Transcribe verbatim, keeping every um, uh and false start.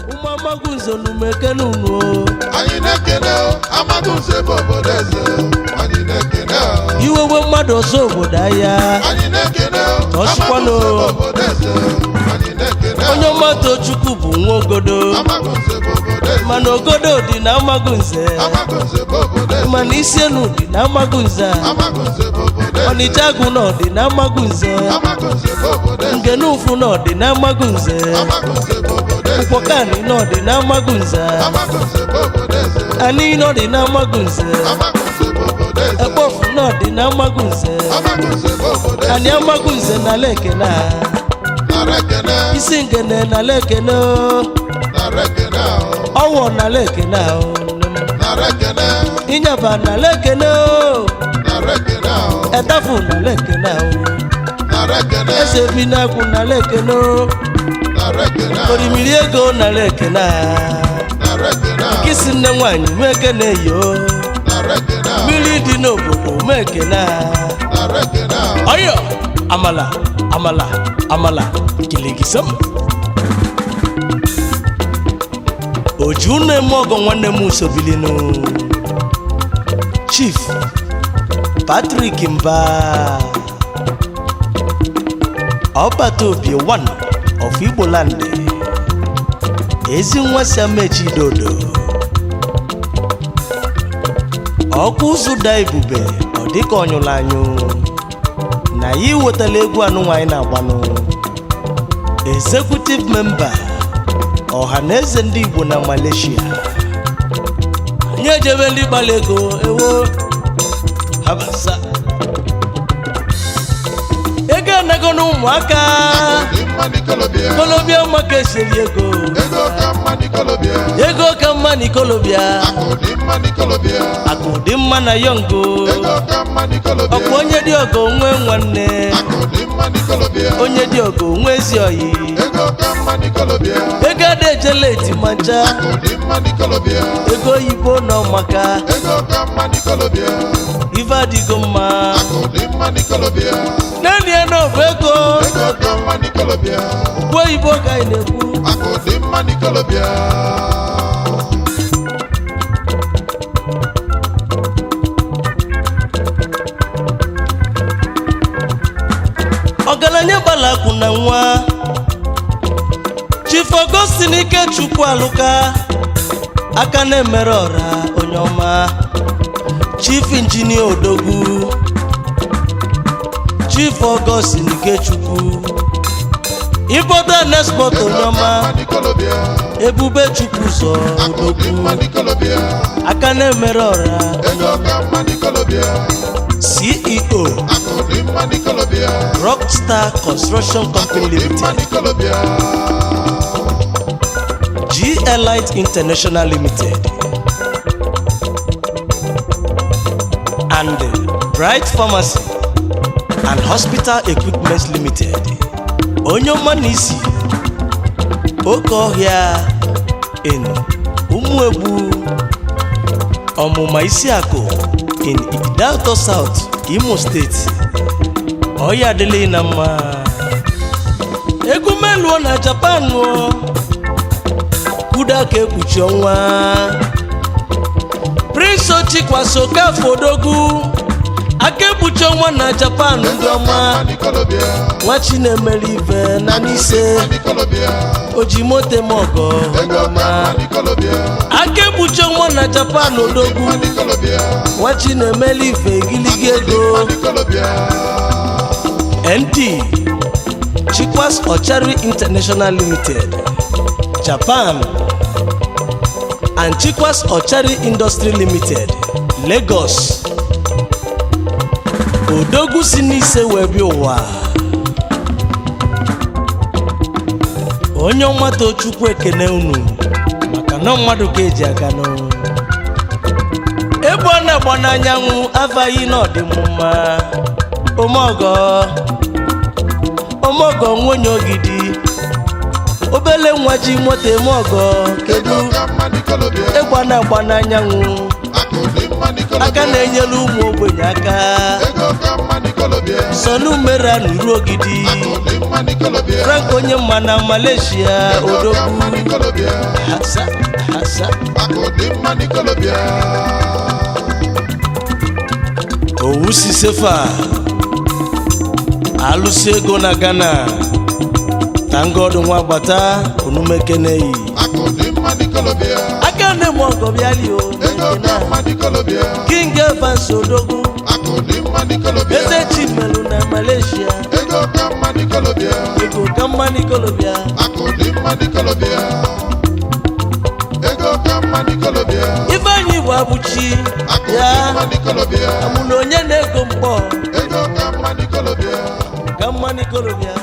Uma magunzo numekenu no. Anyị na-ekene Amagunze bụ obodo eze. Anyị na-ekene. Iwe we mmadụ ọzọ obodo ya. Anyị na-ekene Ọsịkwanụ. Amagunze bụ obodo eze. Anyị na-ekene. Onye ọmata Chukwu bụ nwa ogodo. Amagunze bụ obodo eze. Mana ogodo dị na Amagunze. Amagunze bụ obodo eze. Mana isi enu dị na Amagunze. Amagunze bụ obodo eze. Ọnịcha agụ nọ dị na Amagunze. Amagunze bụ obodo eze. Ngenufu nọ dị na Amagunze. Amagunze bụ obodo eze. Mkpọkani nọ dị na Amagunze. Amagunze bụ obodo eze. Ani nọ dị na Amagunze. Amagunze bụ obodo eze. Ekpofu nọ dị na Amagunze. Amagunze bụ obodo eze. Ani Amagunze na lekena. Nara ekene. Isi ngene na lekena. Nara ekene. Ọwọ na lekena. Nara ekene. Inyaba na lekena. Nara ekene. Etafu na lekena. Nara ekene. Eze bi na-agwụ na lekena. Nara ekene. Orimiri ego na lekena. Nara ekene. Kisi nne nwanyị mekene yo. Nara ekene. Mmiri dị n'obodo mekena. Nara ekene. Ọyọ amala amala amala kiligisam. Oju na-eme ọgọ nwanne m usobilinu. Chief Patrick Mba Ọbata Obi one of Igbo Land. Ezi nwa Samechi Dodo. Ọkụ ụzụ da ebube ọ dịka ọnyụla anyụ. Na ya iwetala egwu anụ nwanyị na-agbanụ. Executive member Ọhaneze ndị Igbo na Malaysia. Nye jebe ndị gbara ego ewo habasa. Ego enego n'ụmụaka. Dị mma n'ikolobịa. Kolobia maka esiri ego. Ego ka mma n'ikolobịa. Ego ka mma n'ikolobia. Akụ dị mma n'ikolobịa. Akụ dị mma na yongo. Ego ka mma n'ikolobịa. Ọkwa onye dị ọgọ nwe nwanne. Akụ dị mma n'ikolobịa. Onye dị ọgọ nwe ezi oyi. Ego ka mma n'ikolobịa. Ego ada ejela eti mancha. Akụ dị mma n'ikolobịa. Ego oyibo nọ maka. Ego ka mma n'ikolobịa. Ife adịgo mma. Akụ dị mma n'ikolobịa. Naanị ya n'ọbụ ego. Ego ka mma n'ikolobịa. Ugbo oyibo ka anyị na-ekwu. Akụ dị mma n'ikolobịa. Ọgaranya gbalakwụ na nwa. Chief Augustine Ikechukwu Alụka. Aka na-emere ọra onye ọma. Chief Engineer Odogwu. Chief Augustine Ikechukwu. Importer and export onye ọma. Ebube Chukwu ụzọ Odogwu. Aka na-emere ọra. C E O Rockstar Construction Company Limited. G Elite International Limited. And Bright Pharmacy and Hospital Equipment Limited. Onye ọma n'isi oke ọhịa in Umuegbu ọmụma isi akụ in Delta South Imo State. Oya adịlị na mma. Egwu meluo na Japan o. Kuda ka ekpuchi ọnwa. Prince Ochikwaso Okafọ Odogwu. Aka ekpuchi ọnwa na Japan ndị ọma. Nwa Chinemere ife na n'ise. Ojimote Mogo ọma. Aka ekpuchi ọnwa na Japan Odogwu. Nwa Chinemere ife giligi ego. N D Chikwas Ochari International Limited, Japan, and Chikwas Ochari Industry Limited, Lagos. Odogwu si n'ise wee bịa ụwa. Onye ọma Tochukwu ekene unu maka na mmadụ ka eji aga n'ọrụ. Ebe ọ na-agba n'anyanwụ avaghị n'ọdịmma. Omogo Omogo nwenye ogidi. Obele nwa ji moto Omogo kedu egba na-agba n'anyanwụ. Aka na-enyere ụmụ ogbenye aka. Sonu Mera n'uru ogidi. Frank onye mma na Malaysia Odogwu. n'ikolobịa. Owusi Sefa alụsị ego na Ghana Thank God nwa agbata onumekeneyi Akụ dị mma n'ikolobịa. aka nne m ọgọ bịali o Ego ka mma n'ikolobịa. King Evans Odogwu Akụ dị mma n'ikolobịa. Eze Chimelu na Malaysia Ego ka mma n'ikolobịa. ego ka mma n'ikolobịa Akụ dị mma n'ikolobịa. Ego ka mma n'ikolobịa. Ifeanyi bụ abụchi Akụ dị ya mma n'ikolobịa. amụ na onye na-ego mkpọ Ego ka mma n'ikolobịa. ka mma n'ikolobịa